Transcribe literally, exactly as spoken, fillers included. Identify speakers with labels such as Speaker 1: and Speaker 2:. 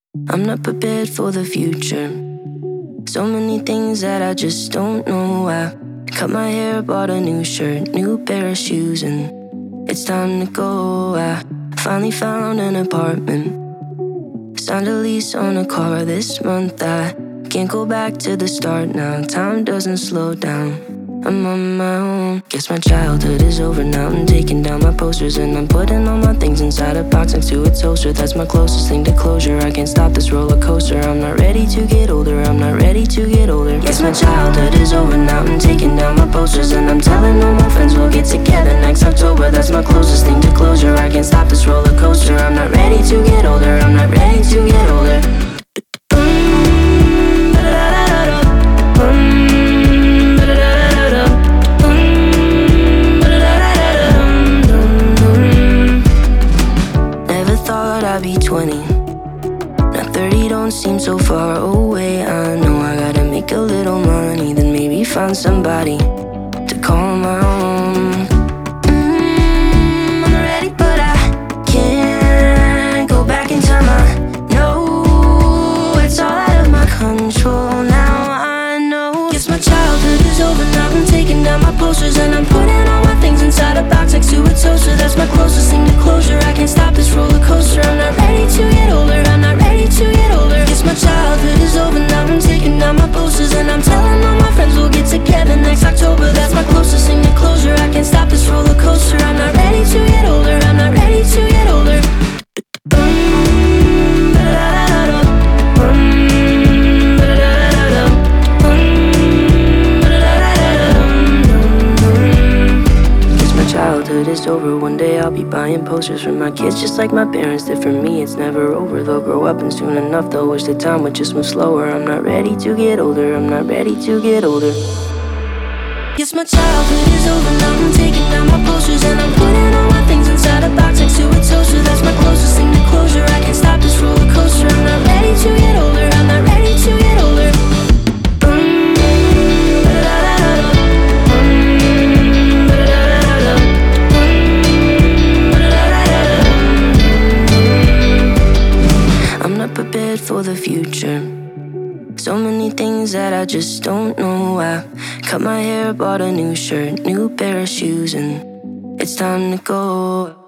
Speaker 1: I'm not prepared for the future. So many things that I just don't know. I cut my hair, bought a new shirt, new pair of shoes, and it's time to go. I finally found an apartment, signed a lease on a car this month. I can't go back to the start now. Time doesn't slow down. I'm on my own. Guess my childhood is over now. I'm taking down my posters and I'm putting all my things inside a box next to a toaster. That's my closest thing to closure. I can't stop this roller coaster. I'm not ready to get older. I'm not ready to get older. Guess my childhood is over now. I'm taking down my posters and I'm telling all my friends we'll get together next October. That's my closest thing to closure. I can't stop this roller coaster. I'm not ready to get older. I'm not ready to get older. I'd be twenty. Now thirty don't seem so far away. I know I gotta make a little money, then maybe find somebody to call my own. mm, I'm ready, but I can't go back in time. I know it's all out of my control now. I know. Guess my childhood is over now. I'm taking down my posters and I'm putting all my things inside a box next to a toaster. That's my closest thing to closure. I can't stop this roller coaster. I'm not ready to get older. I'm not ready to get older. Guess my childhood is over now. I'm taking down my posters and I'm telling all my friends we'll get together next October. That's my closest thing to closure. I can't stop this roller coaster. I'm not ready to get older. I'm not ready to get older. Childhood is over, one day I'll be buying posters for my kids just like my parents did for me. It's never over, they'll grow up and soon enough they'll wish the time would just move slower. I'm not ready to get older, I'm not ready to get older. Yes, my childhood is over now. I'm taking down my posters and I'm putting all my things inside a box next to a toaster. That's my closest thing to closure. I can't stop this roller coaster. I'm not ready to get older, I'm not ready to get older. Prepared for the future. So many things that I just don't know. I cut my hair, bought a new shirt, new pair of shoes, and it's time to go.